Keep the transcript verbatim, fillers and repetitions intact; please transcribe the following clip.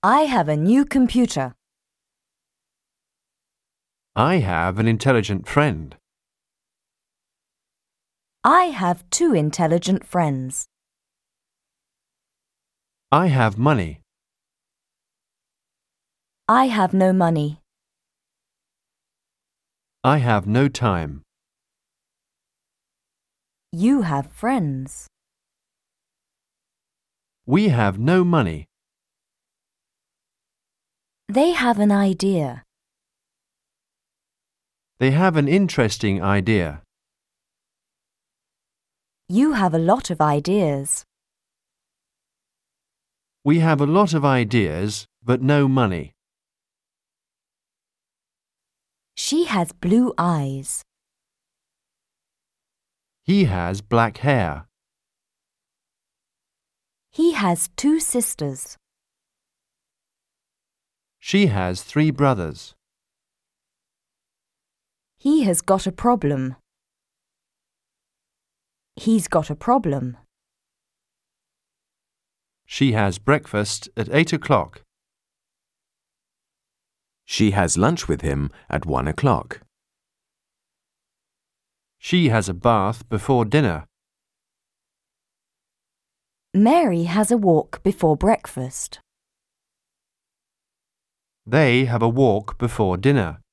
I have a new computer. I have an intelligent friend. I have two intelligent friends. I have money. I have no money. I have no time. You have friends. We have no money. They have an idea. They have an interesting idea. You have a lot of ideas. We have a lot of ideas, but no money. She has blue eyes. He has black hair. He has two sisters. She has three brothers. He has got a problem. He's got a problem. She has breakfast at eight o'clock. She has lunch with him at one o'clock. She has a bath before dinner. Mary has a walk before breakfast. They have a walk before dinner.